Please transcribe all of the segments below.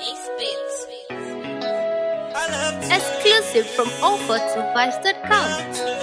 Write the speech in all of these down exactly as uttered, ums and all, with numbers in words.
Exclusive from offer to vice dot com.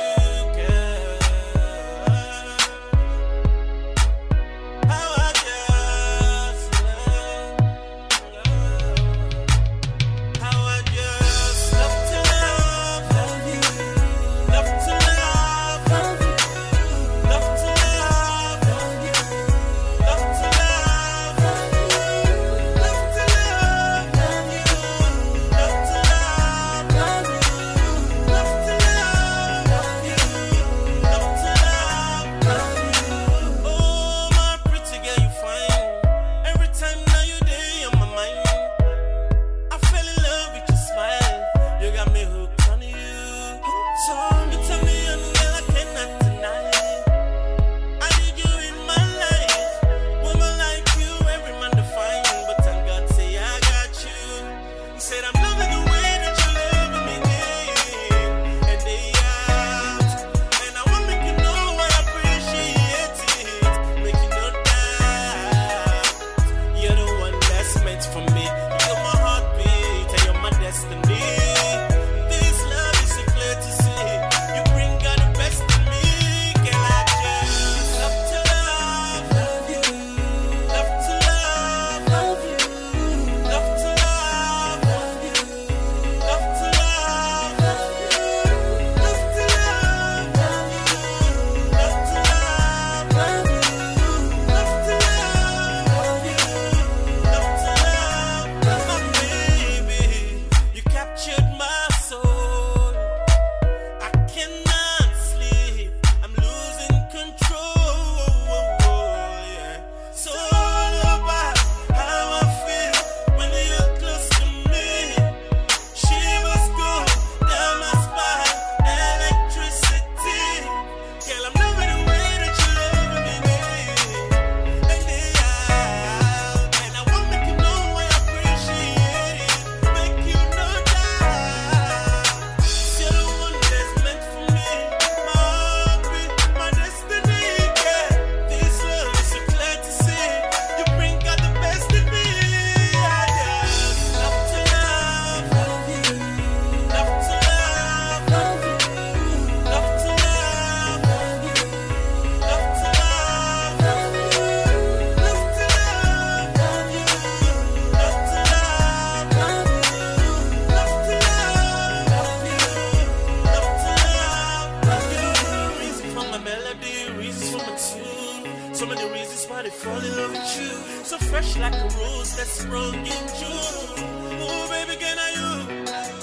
So many reasons why they fall in love with you. So fresh like a rose that's sprung in June. Oh, baby, can I you?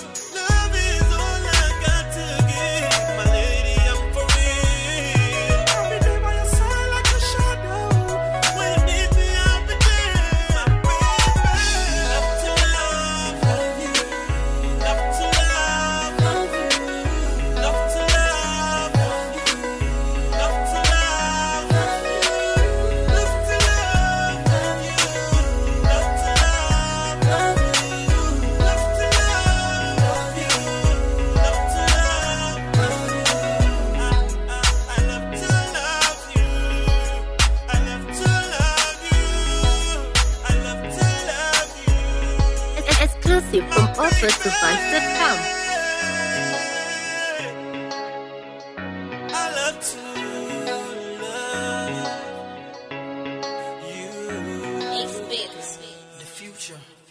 Love is all I got to give. My lady, I'm for real. I'll be there by your side like a shadow. When you need me, I'll be there. My baby. Love to love, love you. Love to love, love you. Love to love, love you. Love to love. Exclusive from offer to vice dot com. I love to love you. The future.